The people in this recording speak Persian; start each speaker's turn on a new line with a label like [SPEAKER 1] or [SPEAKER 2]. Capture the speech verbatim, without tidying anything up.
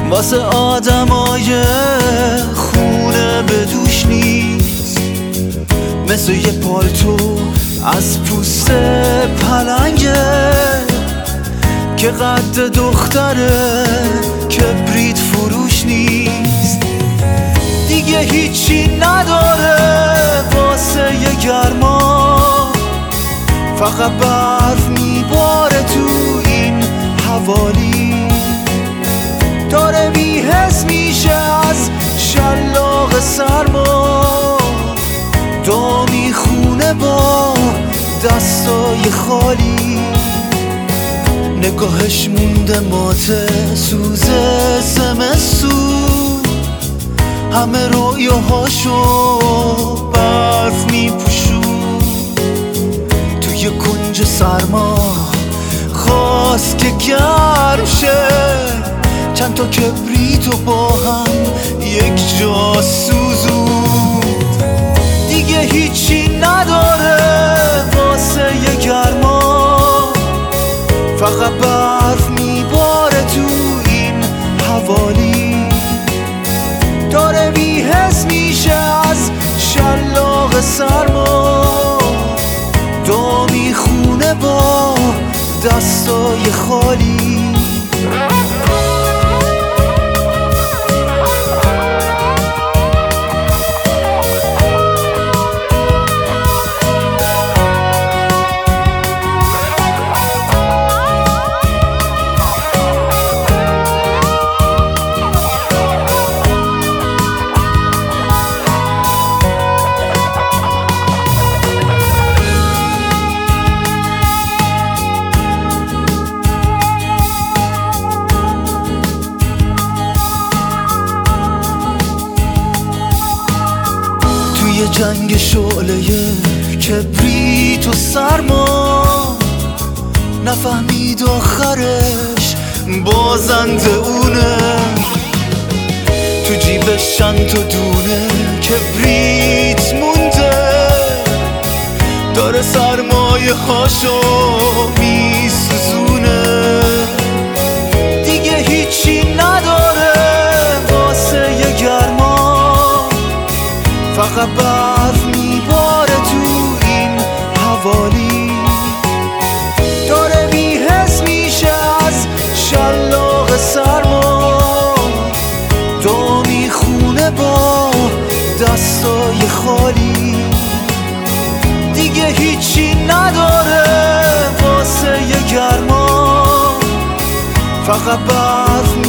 [SPEAKER 1] واسه آدمای خونه به دوش نیست، مثل یه پالتو از پوست پلنگه که قد دختره کبریت فروش نیست. دیگه هیچی نداره واسه یه گرما، فقط برف میباره تو این حوالی، داره بی‌حس میشه از شلاق سرما، دو میخونه با دستای خالی، نگاهش مونده ماته سوزه زمستون، همه رویاهاشو برف میپوشون، توی کنج سرما خواست که گرم شه، چند تا کبریتو با هم یک جا سوزوند. دیگه هیچی نداره واسه یه گرما، فقط برف میباره تو این حوالی، داره بی‌حس میشه از شلاق سرما، دو میخونه با دستای خالی. یه جنگ شعله کبریت و سرما، نفهمید آخرش بازنده اونه، تو جیبش چند تا دونه کبریت مونده، داره سرمایه هاشو میسوزونه. دیگه هیچی نداره واسه یه گرما، فقط برف میباره تو این حوالی، داره بی‌حس میشه از شلاق سرما، دو میخونه با دستای خالی. دیگه هیچی نداره واسه یه گرما، فقط برف